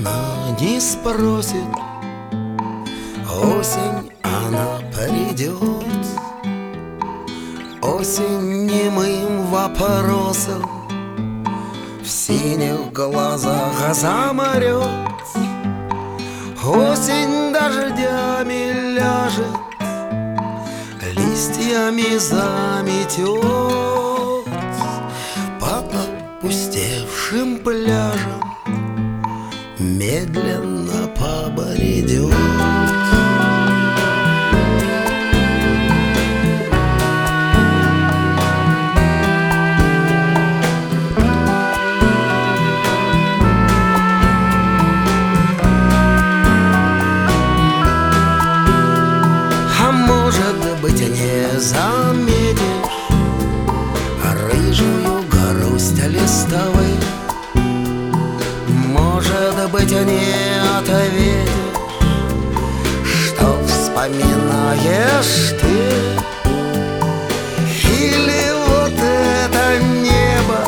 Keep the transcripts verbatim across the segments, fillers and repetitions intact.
она не спросит, осень она придет. Осень немым вопросом в синих глазах заморет. Осень дождями ляжет, листьями заметет. По опустевшим пляжам медленно побредет. А может быть, не заметишь рыжую грусть листовых. Может быть, не ответишь, что вспоминаешь ты. Или вот это небо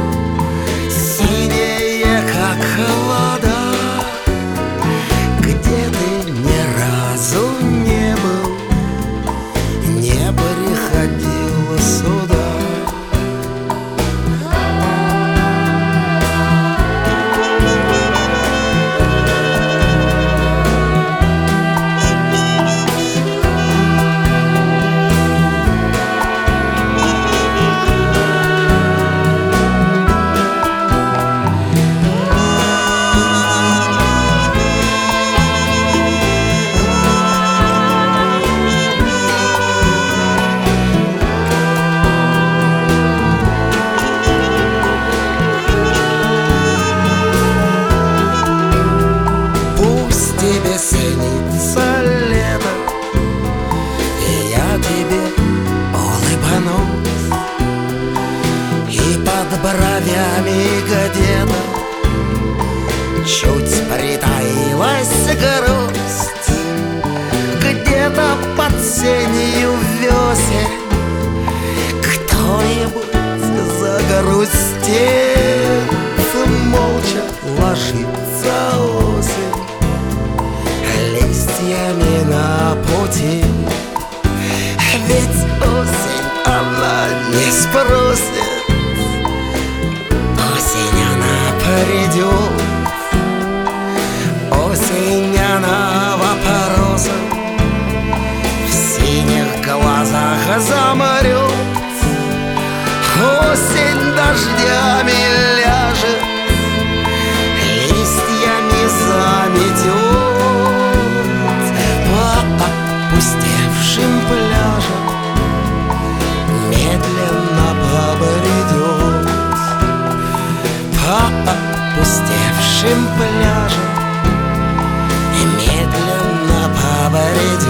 синее, как вода, где ты ни разу не был, не приходил сюда. Тебе снится лето, и я тебе улыбнусь, и под бровями где-то чуть притаилась грусть. Где-то под сенью весен кто-нибудь загрустит. Молча ложится осень листьями на пути. Ведь осень она не спросит, осень она придет. Осень она вопросом в синих глазах заморет. Осень дождями ляжет, листьями заметет. Опустевшим пляжем медленно побредет. По опустевшим пляжем медленно побредет.